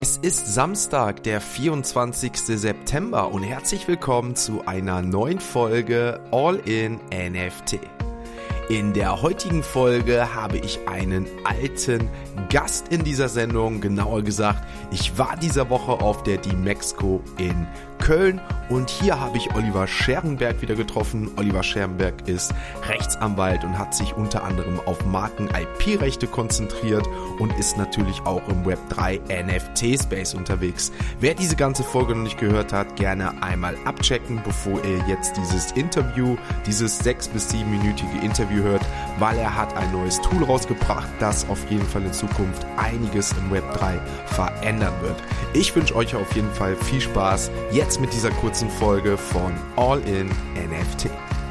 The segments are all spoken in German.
Es ist Samstag, der 24. September und herzlich willkommen zu einer neuen Folge All in NFT. In der heutigen Folge habe ich einen alten Gast in dieser Sendung, genauer gesagt, ich war dieser Woche auf der DMEXCO in Köln und hier habe ich Oliver Scherenberg wieder getroffen. Oliver Scherenberg ist Rechtsanwalt und hat sich unter anderem auf Marken-IP-Rechte konzentriert und ist natürlich auch im Web3 NFT-Space unterwegs. Wer diese ganze Folge noch nicht gehört hat, gerne einmal abchecken, bevor ihr jetzt dieses 6- bis 7-minütige Interview hört, weil er hat ein neues Tool rausgebracht, das auf jeden Fall in Zukunft einiges im Web3 verändern wird. Ich wünsche euch auf jeden Fall viel Spaß jetzt mit dieser kurzen Folge von All in NFT.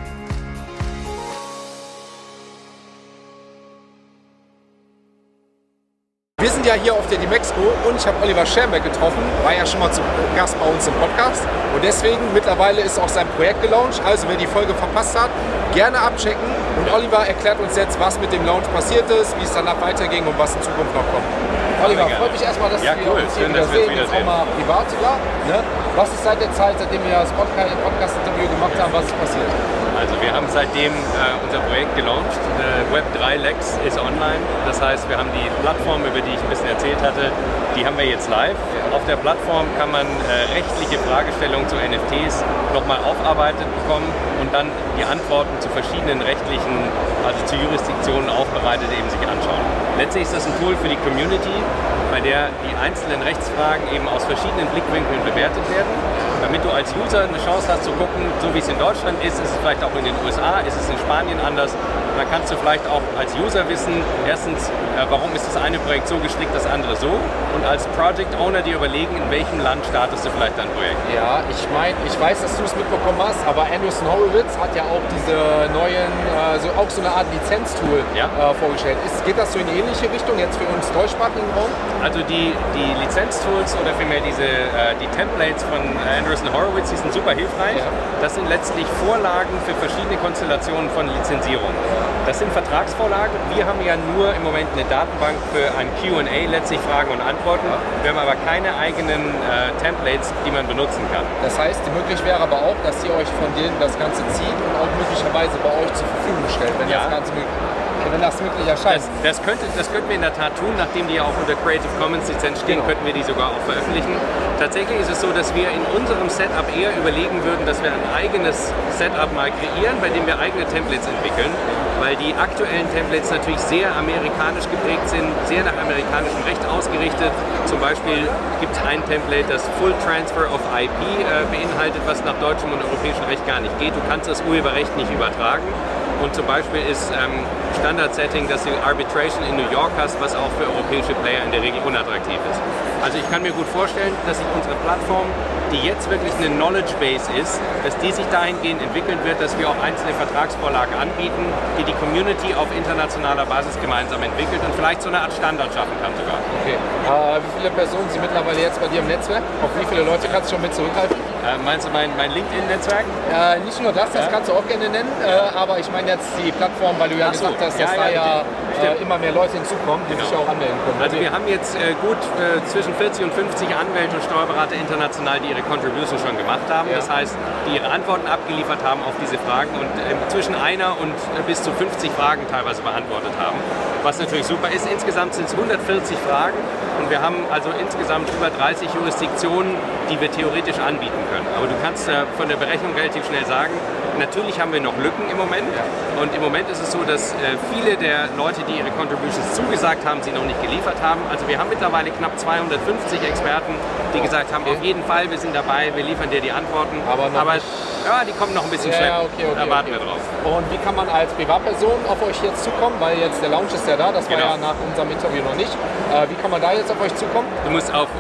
Wir sind ja hier auf der DMEXCO und ich habe Oliver Scherenberg getroffen, war ja schon mal zu Gast bei uns im Podcast und deswegen mittlerweile ist auch sein Projekt gelauncht, also wer die Folge verpasst hat, gerne abchecken und Oliver erklärt uns jetzt, was mit dem Launch passiert ist, wie es danach weiterging und was in Zukunft noch kommt. Oliver, freut mich erstmal, dass wir uns hier wieder sehen, jetzt auch mal privat sogar. Ne? Was ist seit der Zeit, seitdem wir das Podcast-Interview gemacht haben, was ist passiert? Also wir haben seitdem unser Projekt gelauncht. Web3 Lex ist online. Das heißt, wir haben die Plattform, über die ich ein bisschen erzählt hatte, die haben wir jetzt live. Auf der Plattform kann man rechtliche Fragestellungen zu NFTs nochmal aufarbeitet bekommen und dann die Antworten zu verschiedenen rechtlichen, also zu Jurisdiktionen aufbereitet eben sich anschauen. Letztlich ist das ein Tool für die Community, bei der die einzelnen Rechtsfragen eben aus verschiedenen Blickwinkeln bewertet werden, damit du als User eine Chance hast zu gucken, so wie es in Deutschland ist es vielleicht auch in den USA, ist es in Spanien anders. Und dann kannst du vielleicht auch als User wissen, erstens, warum ist das eine Projekt so gestrickt, das andere so, und als Project Owner dir überlegen, in welchem Land startest du vielleicht dein Projekt. Ja, ich weiß, dass du es mitbekommen hast, aber Andreessen Horowitz hat ja auch diese neuen, auch so eine Art Lizenztool vorgestellt. Geht das so in eine ähnliche Richtung jetzt für uns deutschsprachigen Raum? Also die Lizenztools oder vielmehr die Templates von Andreessen Horowitz, die sind super hilfreich. Ja. Das sind letztlich Vorlagen für verschiedene Konstellationen von Lizenzierung. Das sind Vertragsvorlagen. Wir haben ja nur im Moment eine Datenbank für ein Q&A, letztlich Fragen und Antworten. Wir haben aber keine eigenen Templates, die man benutzen kann. Das heißt, möglich wäre aber auch, dass ihr euch von denen das Ganze zieht und auch möglicherweise bei euch zur Verfügung stellt, wenn das Ganze wenn das wirklich erscheint. Das könnten wir in der Tat tun, nachdem die ja auch unter Creative Commons Lizenz stehen, könnten wir die sogar auch veröffentlichen. Tatsächlich ist es so, dass wir in unserem Setup eher überlegen würden, dass wir ein eigenes Setup mal kreieren, bei dem wir eigene Templates entwickeln, weil die aktuellen Templates natürlich sehr amerikanisch geprägt sind, sehr nach amerikanischem Recht ausgerichtet. Zum Beispiel gibt es ein Template, das Full Transfer of IP beinhaltet, was nach deutschem und europäischem Recht gar nicht geht. Du kannst das Urheberrecht nicht übertragen. Und zum Beispiel ist Standard-Setting, dass du Arbitration in New York hast, was auch für europäische Player in der Regel unattraktiv ist. Also ich kann mir gut vorstellen, dass sich unsere Plattform, die jetzt wirklich eine Knowledge Base ist, dass die sich dahingehend entwickeln wird, dass wir auch einzelne Vertragsvorlagen anbieten, die die Community auf internationaler Basis gemeinsam entwickelt und vielleicht so eine Art Standard schaffen kann sogar. Okay. Wie viele Personen sind mittlerweile jetzt bei dir im Netzwerk? Auf wie viele Leute kannst du schon mit zurückhalten? Meinst du mein LinkedIn-Netzwerk? Nicht nur das kannst du auch gerne nennen, aber ich meine jetzt die Plattform, weil du ja gesagt hast, dass da immer mehr Leute hinzukommen, die sich auch anmelden können. Also wir haben jetzt gut zwischen 40 und 50 Anwälte und Steuerberater international, die ihre Contribution schon gemacht haben. Ja. Das heißt, die ihre Antworten abgeliefert haben auf diese Fragen und zwischen einer und bis zu 50 Fragen teilweise beantwortet haben. Was natürlich super ist. Insgesamt sind es 140 Fragen und wir haben also insgesamt über 30 Jurisdiktionen, die wir theoretisch anbieten können. Aber du kannst von der Berechnung relativ schnell sagen, natürlich haben wir noch Lücken im Moment. Und im Moment ist es so, dass viele der Leute, die ihre Contributions zugesagt haben, sie noch nicht geliefert haben. Also wir haben mittlerweile knapp 250 Experten, die gesagt haben, auf jeden Fall, wir sind dabei, wir liefern dir die Antworten. Aber ja, die kommen noch ein bisschen schneller. Da warten wir drauf. Und wie kann man als Privatperson auf euch jetzt zukommen? Weil jetzt der Launch ist ja da, das war ja nach unserem Interview noch nicht. Wie kann man da jetzt auf euch zukommen? Du musst auf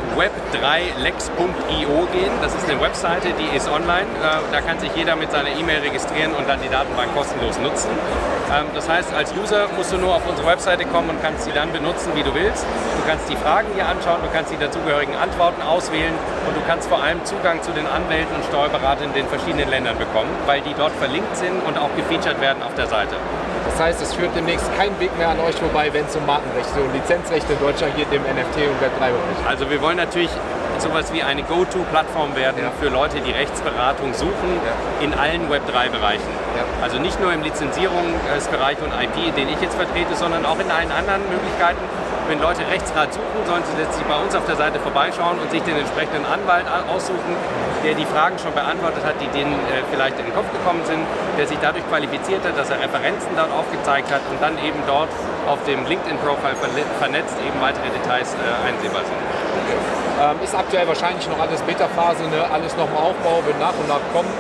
web3lex.io gehen. Das ist eine Webseite, die ist online. Da kann sich jeder mit seiner E-Mail registrieren und dann die Datenbank kostenlos nutzen. Das heißt, als User musst du nur auf unsere Webseite kommen und kannst sie dann benutzen, wie du willst. Du kannst die Fragen dir anschauen, du kannst die dazugehörigen Antworten auswählen und du kannst vor allem Zugang zu den Anwälten und Steuerberatern in den verschiedenen Ländern bekommen, weil die dort verlinkt sind und auch gefeatured werden auf der Seite. Das heißt, es führt demnächst kein Weg mehr an euch vorbei, wenn es um Markenrechte und Lizenzrechte in Deutschland geht, dem NFT und Web3 geht. Also wir wollen natürlich sowas wie eine Go-To-Plattform werden für Leute, die Rechtsberatung suchen in allen Web3-Bereichen. Ja. Also nicht nur im Lizenzierungsbereich und IP, den ich jetzt vertrete, sondern auch in allen anderen Möglichkeiten. Wenn Leute Rechtsrat suchen, sollen sie letztlich bei uns auf der Seite vorbeischauen und sich den entsprechenden Anwalt aussuchen, der die Fragen schon beantwortet hat, die denen vielleicht in den Kopf gekommen sind, der sich dadurch qualifiziert hat, dass er Referenzen dort aufgezeigt hat und dann eben dort auf dem LinkedIn-Profile vernetzt eben weitere Details einsehbar sind. Ist aktuell wahrscheinlich noch alles Beta-Phase, ne? Alles noch im Aufbau, wird nach und nach kommen.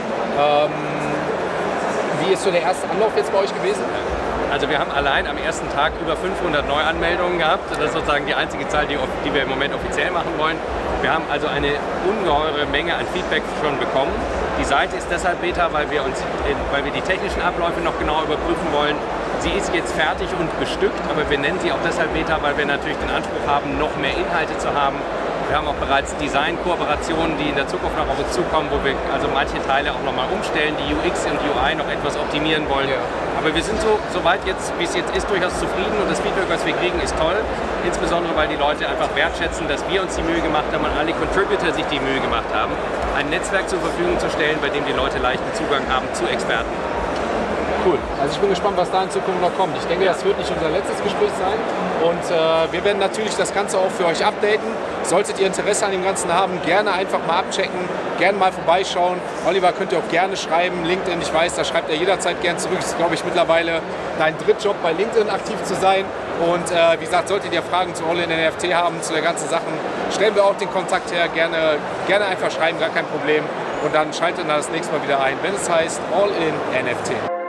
Wie ist so der erste Anlauf jetzt bei euch gewesen? Also wir haben allein am ersten Tag über 500 Neuanmeldungen gehabt. Das ist sozusagen die einzige Zahl, die wir im Moment offiziell machen wollen. Wir haben also eine ungeheure Menge an Feedback schon bekommen. Die Seite ist deshalb Beta, weil wir die technischen Abläufe noch genau überprüfen wollen. Sie ist jetzt fertig und bestückt, aber wir nennen sie auch deshalb Beta, weil wir natürlich den Anspruch haben, noch mehr Inhalte zu haben. Wir haben auch bereits Design-Kooperationen, die in der Zukunft noch auf uns zukommen, wo wir also manche Teile auch nochmal umstellen, die UX und UI noch etwas optimieren wollen. Ja. Aber wir sind so weit jetzt, wie es jetzt ist, durchaus zufrieden und das Feedback, was wir kriegen, ist toll. Insbesondere, weil die Leute einfach wertschätzen, dass wir uns die Mühe gemacht haben und alle Contributor sich die Mühe gemacht haben, ein Netzwerk zur Verfügung zu stellen, bei dem die Leute leichten Zugang haben zu Experten. Cool. Also ich bin gespannt, was da in Zukunft noch kommt. Ich denke, das wird nicht unser letztes Gespräch sein. Und wir werden natürlich das Ganze auch für euch updaten. Solltet ihr Interesse an dem Ganzen haben, gerne einfach mal abchecken, gerne mal vorbeischauen. Oliver könnt ihr auch gerne schreiben. LinkedIn, ich weiß, da schreibt er jederzeit gern zurück. Das ist, glaube ich, mittlerweile dein Drittjob bei LinkedIn aktiv zu sein. Und wie gesagt, solltet ihr Fragen zu All in NFT haben, zu der ganzen Sachen, stellen wir auch den Kontakt her. Gerne einfach schreiben, gar kein Problem. Und dann schaltet ihr das nächste Mal wieder ein, wenn es heißt All in NFT.